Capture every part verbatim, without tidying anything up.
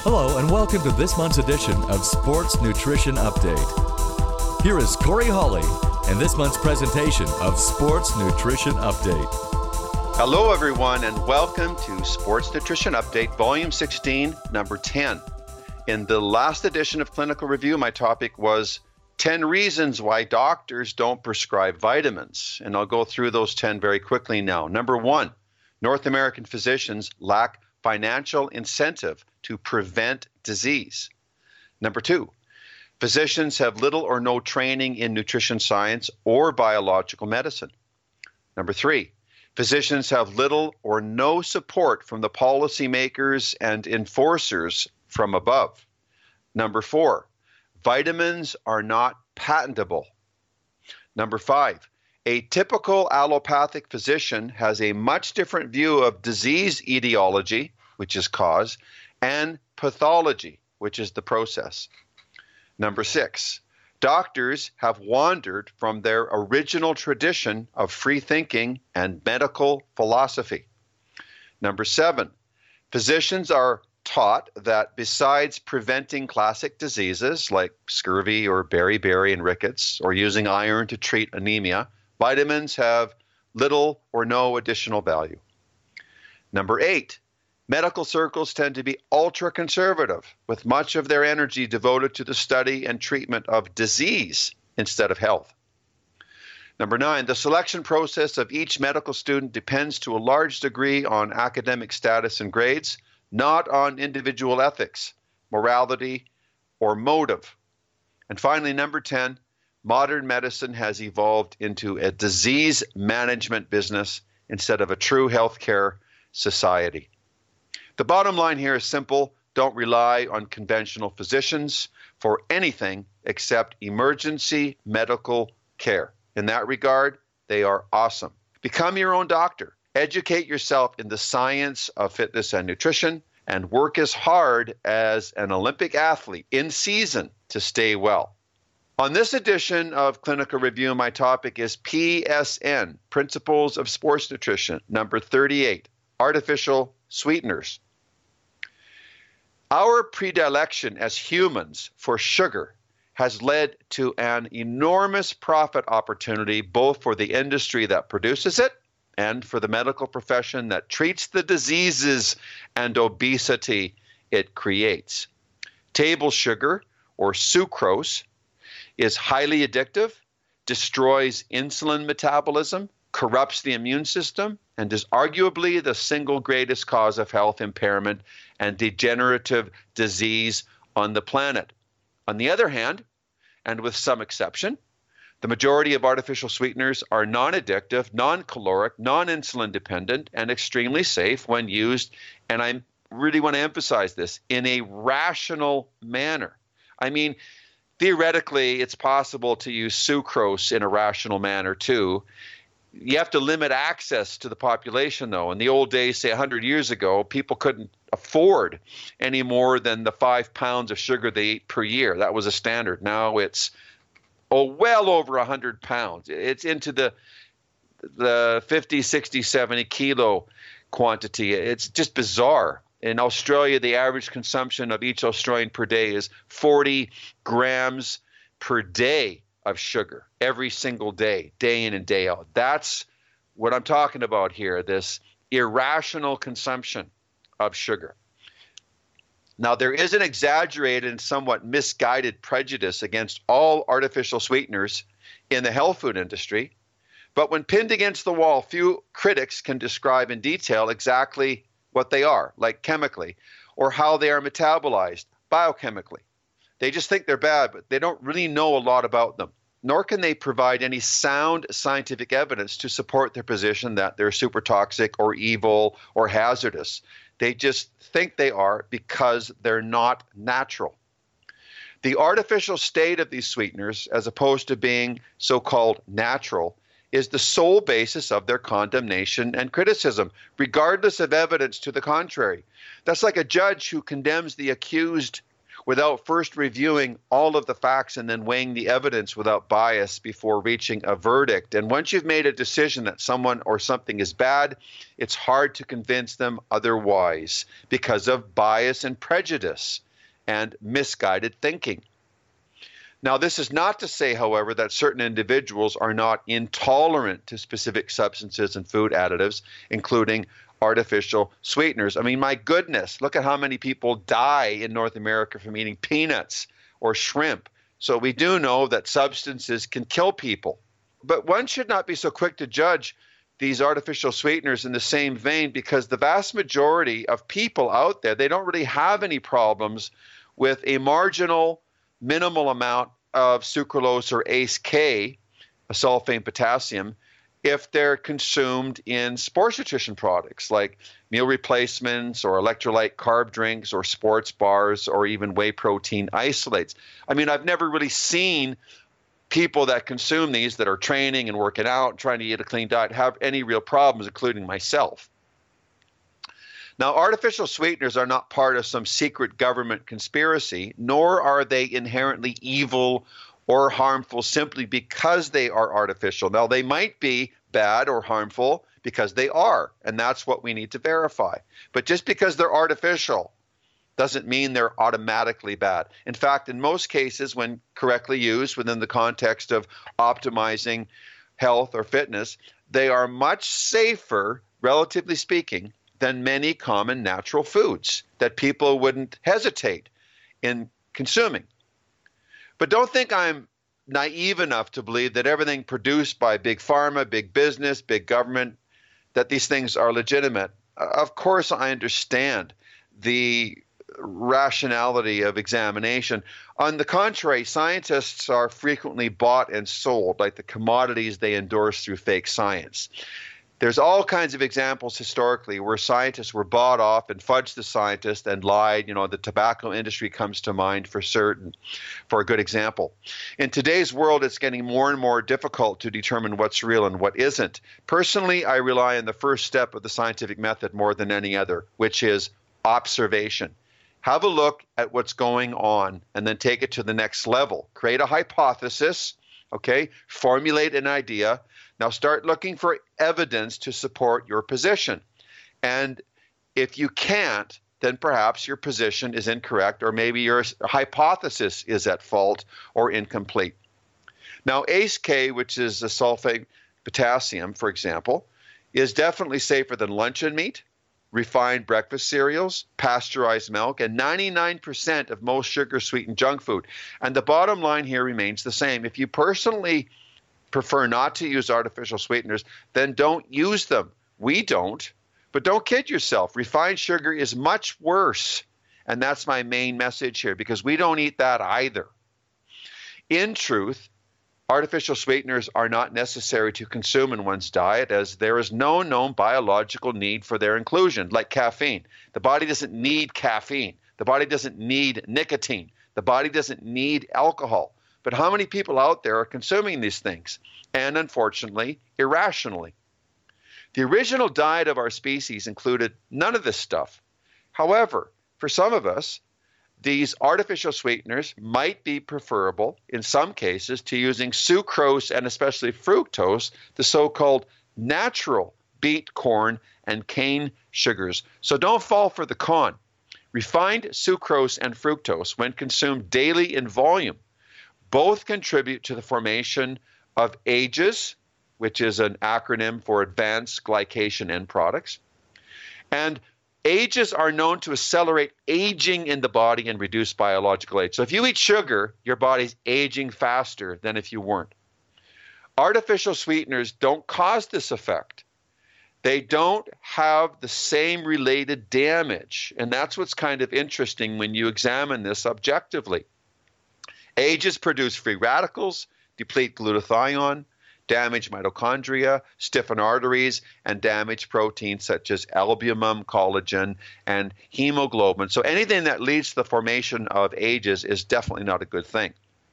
Hello and welcome to this month's edition of Sports Nutrition Update. Here is Corey Hawley and this month's presentation of Sports Nutrition Update. Hello everyone and welcome to Sports Nutrition Update, Volume sixteen, Number ten. In the last edition of Clinical Review, my topic was ten reasons why doctors don't prescribe vitamins. And I'll go through those ten very quickly now. Number one, North American physicians lack financial incentive to prevent disease. Number two, physicians have little or no training in nutrition science or biological medicine. Number three, physicians have little or no support from the policymakers and enforcers from above. Number four, vitamins are not patentable. Number five, a typical allopathic physician has a much different view of disease etiology, which is cause, and pathology, which is the process. Number six, doctors have wandered from their original tradition of free thinking and medical philosophy. Number seven, physicians are taught that besides preventing classic diseases like scurvy or beriberi and rickets, or using iron to treat anemia, vitamins have little or no additional value. Number eight, medical circles tend to be ultra-conservative, with much of their energy devoted to the study and treatment of disease instead of health. Number nine, the selection process of each medical student depends to a large degree on academic status and grades, not on individual ethics, morality, or motive. And finally, number ten, modern medicine has evolved into a disease management business instead of a true healthcare society. The bottom line here is simple. Don't rely on conventional physicians for anything except emergency medical care. In that regard, they are awesome. Become your own doctor. Educate yourself in the science of fitness and nutrition, and work as hard as an Olympic athlete in season to stay well. On this edition of Clinical Review, my topic is P S N, Principles of Sports Nutrition, number thirty-eight, Artificial Sweeteners. Our predilection as humans for sugar has led to an enormous profit opportunity both for the industry that produces it and for the medical profession that treats the diseases and obesity it creates. Table sugar, or sucrose, is highly addictive, destroys insulin metabolism, corrupts the immune system, and is arguably the single greatest cause of health impairment and degenerative disease on the planet. On the other hand, and with some exception, the majority of artificial sweeteners are non-addictive, non-caloric, non-insulin dependent, and extremely safe when used, and I really want to emphasize this, in a rational manner. I mean, theoretically, it's possible to use sucrose in a rational manner too. You have to limit access to the population, though. In the old days, say one hundred years ago, people couldn't afford any more than the five pounds of sugar they ate per year. That was a standard. Now it's oh, well over one hundred pounds. It's into the the fifty, sixty, seventy kilo quantity. It's just bizarre. In Australia, the average consumption of each Australian per day is forty grams per day of sugar every single day, day in and day out. That's what I'm talking about here, this irrational consumption of sugar. Now, there is an exaggerated and somewhat misguided prejudice against all artificial sweeteners in the health food industry, but when pinned against the wall, few critics can describe in detail exactly what they are, like chemically, or how they are metabolized biochemically. They just think they're bad, but they don't really know a lot about them, nor can they provide any sound scientific evidence to support their position that they're super toxic or evil or hazardous. They just think they are because they're not natural. The artificial state of these sweeteners, as opposed to being so-called natural, is the sole basis of their condemnation and criticism, regardless of evidence to the contrary. That's like a judge who condemns the accused without first reviewing all of the facts and then weighing the evidence without bias before reaching a verdict. And once you've made a decision that someone or something is bad, it's hard to convince them otherwise because of bias and prejudice and misguided thinking. Now, this is not to say, however, that certain individuals are not intolerant to specific substances and food additives, including artificial sweeteners. I mean, my goodness, look at how many people die in North America from eating peanuts or shrimp. So we do know that substances can kill people. But one should not be so quick to judge these artificial sweeteners in the same vein, because the vast majority of people out there, they don't really have any problems with a marginal, minimal amount of sucralose or A C E K, a sulfate potassium, if they're consumed in sports nutrition products like meal replacements or electrolyte carb drinks or sports bars or even whey protein isolates. I mean, I've never really seen people that consume these that are training and working out, trying to eat a clean diet, have any real problems, including myself. Now, artificial sweeteners are not part of some secret government conspiracy, nor are they inherently evil or harmful simply because they are artificial. Now, they might be bad or harmful because they are, and that's what we need to verify. But just because they're artificial doesn't mean they're automatically bad. In fact, in most cases, when correctly used within the context of optimizing health or fitness, they are much safer, relatively speaking, than many common natural foods that people wouldn't hesitate in consuming. But don't think I'm naive enough to believe that everything produced by big pharma, big business, big government, that these things are legitimate. Of course, I understand the rationality of examination. On the contrary, scientists are frequently bought and sold like the commodities they endorse through fake science. There's all kinds of examples historically where scientists were bought off and fudged the scientist and lied. You know, the tobacco industry comes to mind for certain, for a good example. In today's world, it's getting more and more difficult to determine what's real and what isn't. Personally, I rely on the first step of the scientific method more than any other, which is observation. Have a look at what's going on and then take it to the next level. Create a hypothesis, okay? Formulate an idea. Now start looking for evidence to support your position. And if you can't, then perhaps your position is incorrect, or maybe your hypothesis is at fault or incomplete. Now, A C E K, which is the sulfate potassium, for example, is definitely safer than luncheon meat, refined breakfast cereals, pasteurized milk, and ninety-nine percent of most sugar-sweetened junk food. And the bottom line here remains the same. If you personally prefer not to use artificial sweeteners, then don't use them. We don't. But don't kid yourself. Refined sugar is much worse. And that's my main message here, because we don't eat that either. In truth, artificial sweeteners are not necessary to consume in one's diet, as there is no known biological need for their inclusion, like caffeine. The body doesn't need caffeine. The body doesn't need nicotine. The body doesn't need alcohol. But how many people out there are consuming these things? And unfortunately, irrationally. The original diet of our species included none of this stuff. However, for some of us, these artificial sweeteners might be preferable in some cases to using sucrose and especially fructose, the so-called natural beet, corn, and cane sugars. So don't fall for the con. Refined sucrose and fructose, when consumed daily in volume, both contribute to the formation of A G Es, which is an acronym for Advanced Glycation End Products. And A G Es are known to accelerate aging in the body and reduce biological age. So if you eat sugar, your body's aging faster than if you weren't. Artificial sweeteners don't cause this effect. They don't have the same related damage. And that's what's kind of interesting when you examine this objectively. A G Es produce free radicals, deplete glutathione, damage mitochondria, stiffen arteries, and damage proteins such as albumin, collagen, and hemoglobin. So anything that leads to the formation of A G Es is definitely not a good thing.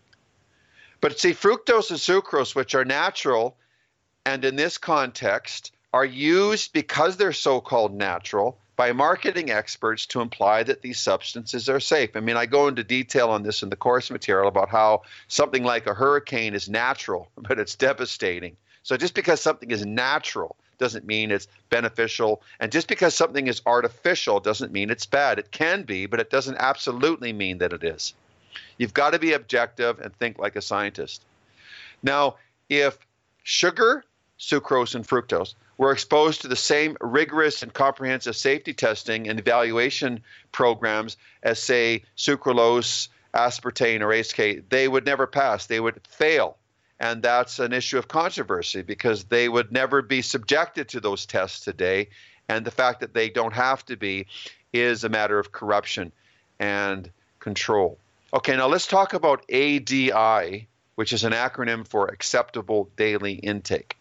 But see, fructose and sucrose, which are natural, and in this context, are used because they're so-called natural by marketing experts to imply that these substances are safe. I mean, I go into detail on this in the course material about how something like a hurricane is natural, but it's devastating. So just because something is natural doesn't mean it's beneficial. And just because something is artificial doesn't mean it's bad. It can be, but it doesn't absolutely mean that it is. You've got to be objective and think like a scientist. Now, if sugar, sucrose, and fructose were exposed to the same rigorous and comprehensive safety testing and evaluation programs as, say, sucralose, aspartame, or A C E, they would never pass. They would fail. And that's an issue of controversy because they would never be subjected to those tests today. And the fact that they don't have to be is a matter of corruption and control. Okay, now let's talk about A D I, which is an acronym for Acceptable Daily Intake.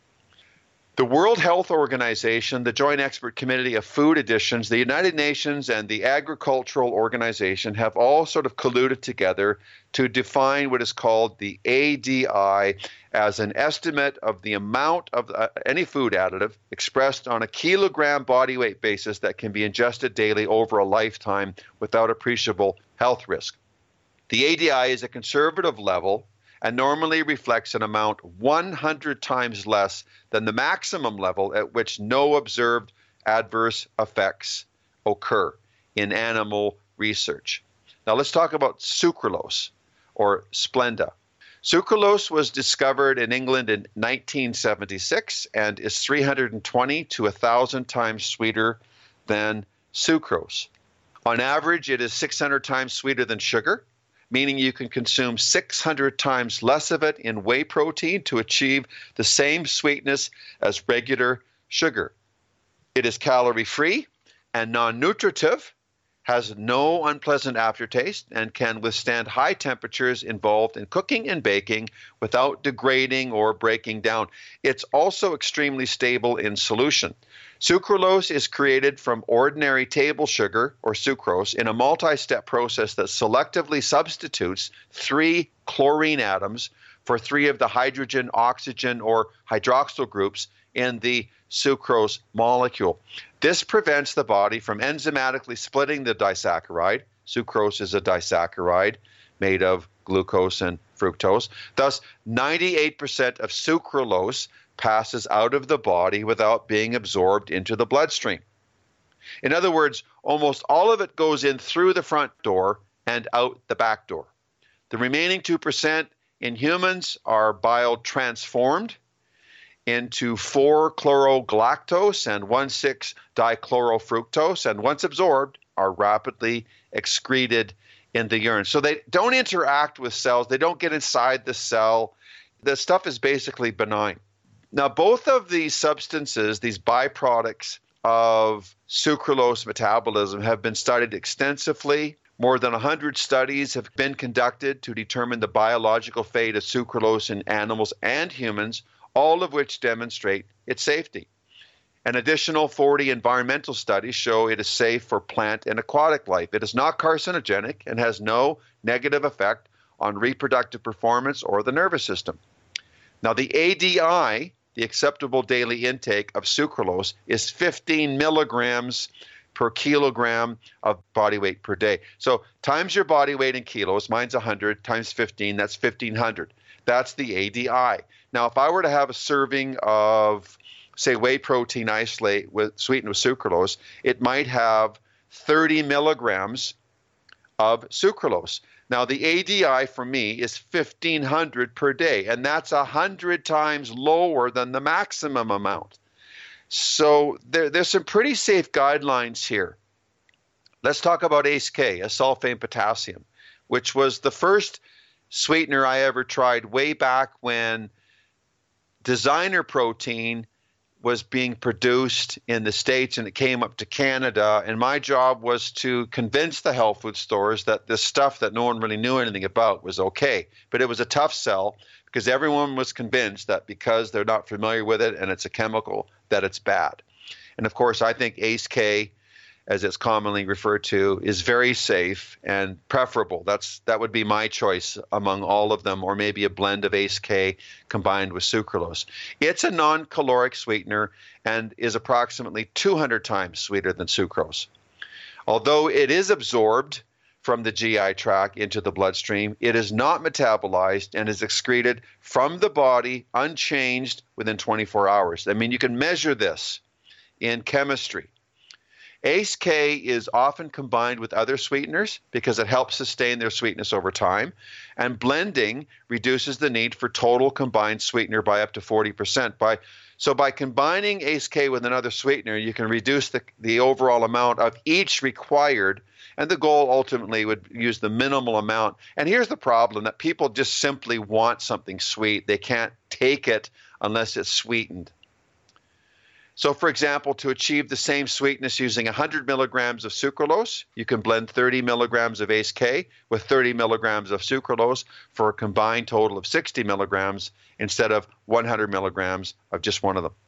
The World Health Organization, the Joint Expert Committee of Food Additions, the United Nations, and the Agricultural Organization have all sort of colluded together to define what is called the A D I as an estimate of the amount of uh, any food additive expressed on a kilogram body weight basis that can be ingested daily over a lifetime without appreciable health risk. The A D I is a conservative level and normally reflects an amount one hundred times less than the maximum level at which no observed adverse effects occur in animal research. Now let's talk about sucralose, or Splenda. Sucralose was discovered in England in nineteen seventy-six and is three hundred twenty to one thousand times sweeter than sucrose. On average, it is six hundred times sweeter than sugar, meaning you can consume six hundred times less of it in whey protein to achieve the same sweetness as regular sugar. It is calorie-free and non-nutritive, has no unpleasant aftertaste, and can withstand high temperatures involved in cooking and baking without degrading or breaking down. It's also extremely stable in solution. Sucralose is created from ordinary table sugar, or sucrose, in a multi-step process that selectively substitutes three chlorine atoms for three of the hydrogen, oxygen, or hydroxyl groups in the sucrose molecule. This prevents the body from enzymatically splitting the disaccharide. Sucrose is a disaccharide made of glucose and fructose. Thus, ninety-eight percent of sucralose passes out of the body without being absorbed into the bloodstream. In other words, almost all of it goes in through the front door and out the back door. The remaining two percent in humans are biotransformed into four chlorogalactose and one six dichlorofructose, and once absorbed, are rapidly excreted in the urine. So they don't interact with cells. They don't get inside the cell. The stuff is basically benign. Now, both of these substances, these byproducts of sucralose metabolism, have been studied extensively. More than one hundred studies have been conducted to determine the biological fate of sucralose in animals and humans, all of which demonstrate its safety. An additional forty environmental studies show it is safe for plant and aquatic life. It is not carcinogenic and has no negative effect on reproductive performance or the nervous system. Now, the A D I, the acceptable daily intake of sucralose, is fifteen milligrams per kilogram of body weight per day. So times your body weight in kilos, mine's one hundred, times fifteen, that's fifteen hundred. That's the A D I. Now, if I were to have a serving of, say, whey protein isolate with sweetened with sucralose, it might have thirty milligrams of sucralose. Now, the A D I for me is fifteen hundred per day, and that's one hundred times lower than the maximum amount. So there, there's some pretty safe guidelines here. Let's talk about A C E K, acesulfame potassium, which was the first sweetener I ever tried way back when designer protein was being produced in the States and it came up to Canada. And my job was to convince the health food stores that this stuff that no one really knew anything about was okay. But it was a tough sell because everyone was convinced that because they're not familiar with it and it's a chemical, that it's bad. And of course, I think A C E K as it's commonly referred to, is very safe and preferable. That's that would be my choice among all of them, or maybe a blend of A C E K combined with sucralose. It's a non-caloric sweetener and is approximately two hundred times sweeter than sucrose. Although it is absorbed from the G I tract into the bloodstream, it is not metabolized and is excreted from the body unchanged within twenty-four hours. I mean, you can measure this in chemistry. A C E K is often combined with other sweeteners because it helps sustain their sweetness over time, and blending reduces the need for total combined sweetener by up to forty percent. By, so by combining A C E K with another sweetener, you can reduce the, the overall amount of each required, and the goal ultimately would use the minimal amount. And here's the problem, that people just simply want something sweet. They can't take it unless it's sweetened. So, for example, to achieve the same sweetness using one hundred milligrams of sucralose, you can blend thirty milligrams of A C E K with thirty milligrams of sucralose for a combined total of sixty milligrams instead of one hundred milligrams of just one of them.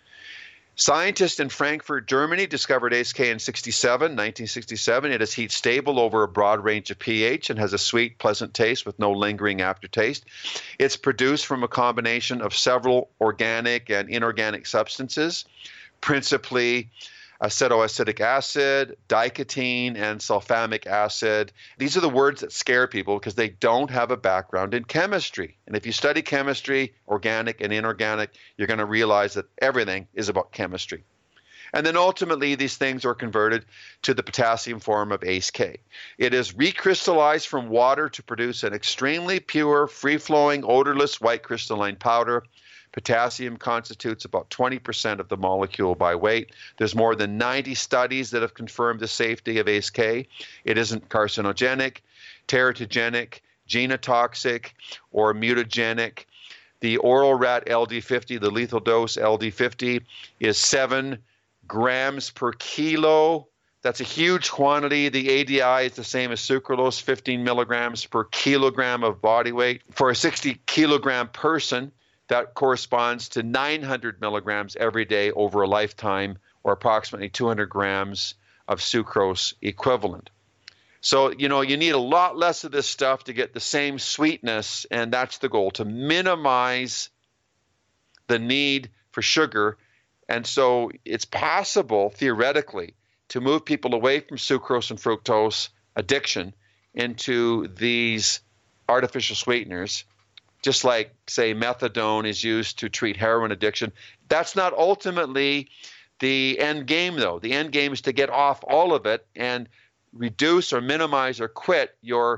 Scientists in Frankfurt, Germany discovered A C E K in sixty-seven, nineteen sixty-seven. It is heat stable over a broad range of pH and has a sweet, pleasant taste with no lingering aftertaste. It's produced from a combination of several organic and inorganic substances, principally acetoacetic acid, diketene, and sulfamic acid. These are the words that scare people because they don't have a background in chemistry. And if you study chemistry, organic and inorganic, you're going to realize that everything is about chemistry. And then ultimately, these things are converted to the potassium form of A C E K. It is recrystallized from water to produce an extremely pure, free-flowing, odorless white crystalline powder. Potassium constitutes about twenty percent of the molecule by weight. There's more than ninety studies that have confirmed the safety of A C E K. It isn't carcinogenic, teratogenic, genotoxic, or mutagenic. The oral rat L D fifty, the lethal dose L D fifty, is seven grams per kilo. That's a huge quantity. The A D I is the same as sucralose, fifteen milligrams per kilogram of body weight. For a sixty kilogram person, that corresponds to nine hundred milligrams every day over a lifetime, or approximately two hundred grams of sucrose equivalent. So, you know, you need a lot less of this stuff to get the same sweetness, and that's the goal, to minimize the need for sugar. And so it's possible, theoretically, to move people away from sucrose and fructose addiction into these artificial sweeteners, just like, say, methadone is used to treat heroin addiction. That's not ultimately the end game, though. The end game is to get off all of it and reduce or minimize or quit your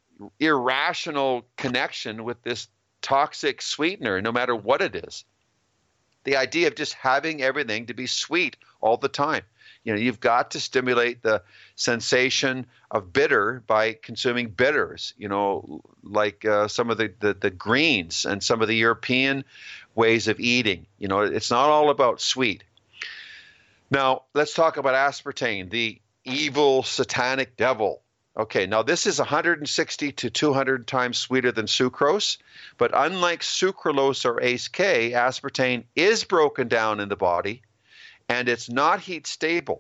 irrational connection with this toxic sweetener, no matter what it is. The idea of just having everything to be sweet all the time. You know, you've got to stimulate the sensation of bitter by consuming bitters, you know, like uh, some of the, the, the greens and some of the European ways of eating. You know, it's not all about sweet. Now, let's talk about aspartame, the evil satanic devil. Okay, now this is one hundred sixty to two hundred times sweeter than sucrose, but unlike sucralose or A C E K, aspartame is broken down in the body, and it's not heat stable.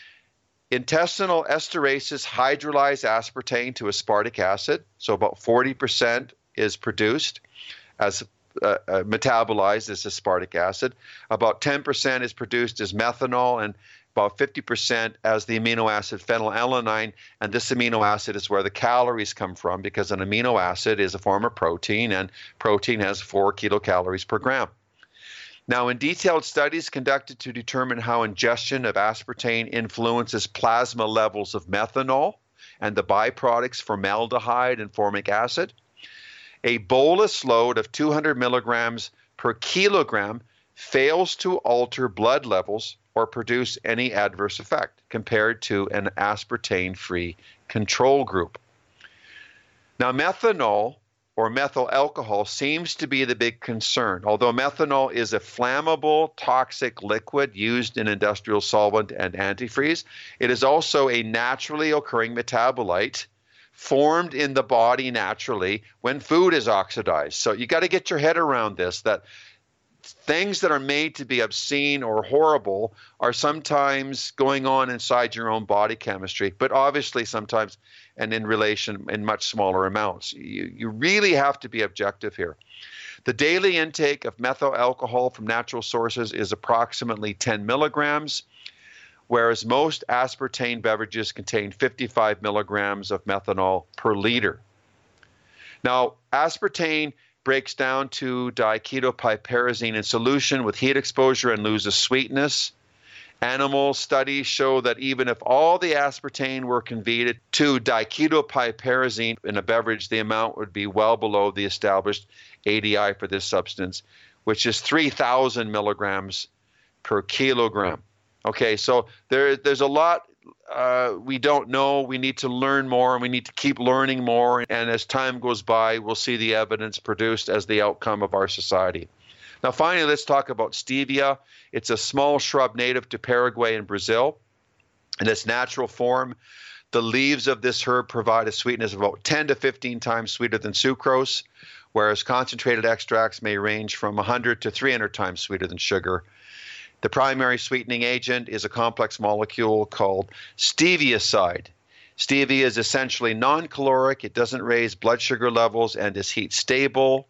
Intestinal esterases hydrolyze aspartame to aspartic acid, so about forty percent is produced as uh, uh, metabolized as aspartic acid. About ten percent is produced as methanol, and about fifty percent as the amino acid phenylalanine, and this amino acid is where the calories come from, because an amino acid is a form of protein, and protein has four kilocalories per gram. Now, in detailed studies conducted to determine how ingestion of aspartame influences plasma levels of methanol and the byproducts formaldehyde and formic acid, a bolus load of two hundred milligrams per kilogram fails to alter blood levels or produce any adverse effect compared to an aspartame-free control group. Now, methanol or methyl alcohol seems to be the big concern. Although methanol is a flammable, toxic liquid used in industrial solvent and antifreeze, it is also a naturally occurring metabolite formed in the body naturally when food is oxidized. So you got to get your head around this, that things that are made to be obscene or horrible are sometimes going on inside your own body chemistry, but obviously sometimes and in relation in much smaller amounts. You, you really have to be objective here. The daily intake of methyl alcohol from natural sources is approximately ten milligrams, whereas most aspartame beverages contain fifty-five milligrams of methanol per liter. Now, aspartame breaks down to diketopiperazine in solution with heat exposure and loses sweetness. Animal studies show that even if all the aspartame were converted to diketopiperazine in a beverage, the amount would be well below the established A D I for this substance, which is three thousand milligrams per kilogram. Okay, so there, there's a lot uh, we don't know. We need to learn more, and we need to keep learning more. And as time goes by, we'll see the evidence produced as the outcome of our society. Now, finally, let's talk about stevia. It's a small shrub native to Paraguay and Brazil. In its natural form, the leaves of this herb provide a sweetness of about ten to fifteen times sweeter than sucrose, whereas concentrated extracts may range from one hundred to three hundred times sweeter than sugar. The primary sweetening agent is a complex molecule called stevioside. Stevia is essentially non-caloric. It doesn't raise blood sugar levels and is heat stable.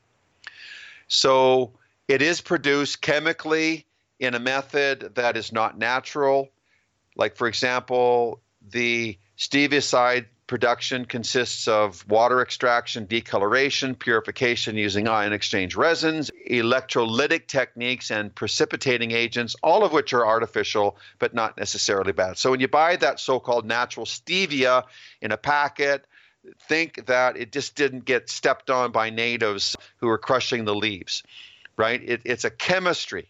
So it is produced chemically in a method that is not natural. Like, for example, the stevioside production consists of water extraction, decoloration, purification using ion exchange resins, electrolytic techniques, and precipitating agents, all of which are artificial but not necessarily bad. So when you buy that so-called natural stevia in a packet, think that it just didn't get stepped on by natives who were crushing the leaves, right? It, it's a chemistry.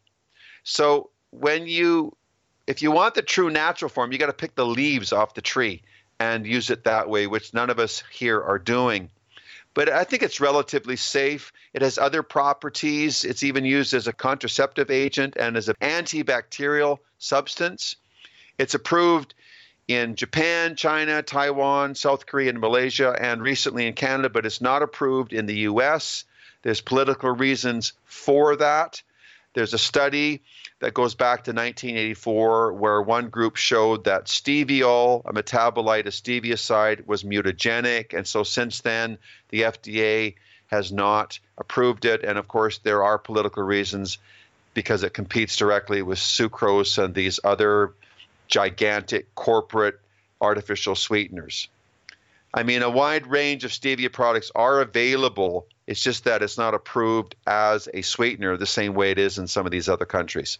So when you, if you want the true natural form, you got to pick the leaves off the tree and use it that way, which none of us here are doing. But I think it's relatively safe. It has other properties. It's even used as a contraceptive agent and as an antibacterial substance. It's approved in Japan, China, Taiwan, South Korea, and Malaysia, and recently in Canada, but it's not approved in the U S. There's political reasons for that. There's a study that goes back to nineteen eighty-four where one group showed that steviol, a metabolite of stevioside, was mutagenic. And so since then, the F D A has not approved it. And of course, there are political reasons because it competes directly with sucrose and these other gigantic corporate artificial sweeteners. I mean, a wide range of stevia products are available. It's just that it's not approved as a sweetener the same way it is in some of these other countries.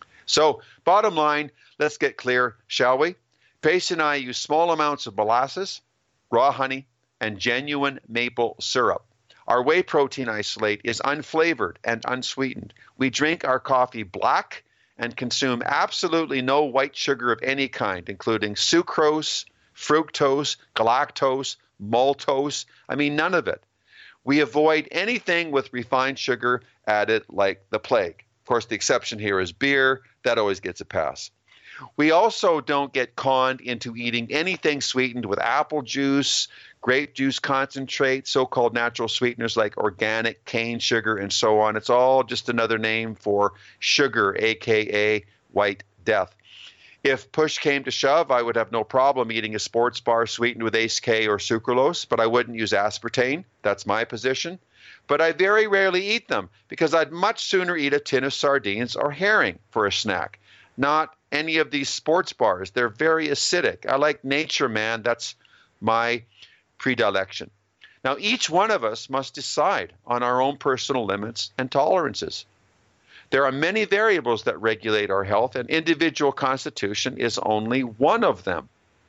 So bottom line, let's get clear, shall we? Tracy and I use small amounts of molasses, raw honey, and genuine maple syrup. Our whey protein isolate is unflavored and unsweetened. We drink our coffee black and consume absolutely no white sugar of any kind, including sucrose, fructose, galactose, maltose. I mean, none of it. We avoid anything with refined sugar added like the plague. Of course, the exception here is beer. That always gets a pass. We also don't get conned into eating anything sweetened with apple juice, grape juice concentrate, so-called natural sweeteners like organic cane sugar, and so on. It's all just another name for sugar, a k a white death. If push came to shove, I would have no problem eating a sports bar sweetened with Ace K or sucralose, but I wouldn't use aspartame. That's my position. But I very rarely eat them because I'd much sooner eat a tin of sardines or herring for a snack, not any of these sports bars. They're very acidic. I like nature, man. That's my predilection. Now, each one of us must decide on our own personal limits and tolerances. There are many variables that regulate our health, and individual constitution is only one of them.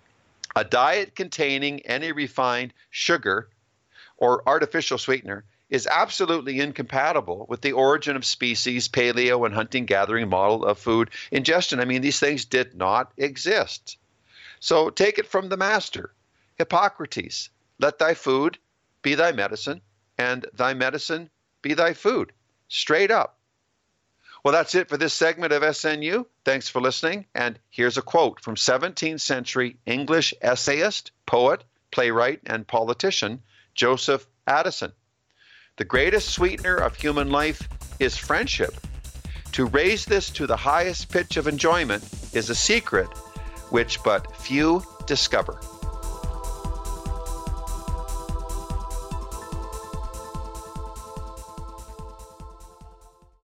A diet containing any refined sugar or artificial sweetener is absolutely incompatible with the origin of species, paleo, and hunting-gathering model of food ingestion. I mean, these things did not exist. So take it from the master, Hippocrates. Let thy food be thy medicine, and thy medicine be thy food. Straight up. Well, that's it for this segment of S N U. Thanks for listening. And here's a quote from seventeenth century English essayist, poet, playwright, and politician Joseph Addison. The greatest sweetener of human life is friendship. To raise this to the highest pitch of enjoyment is a secret which but few discover.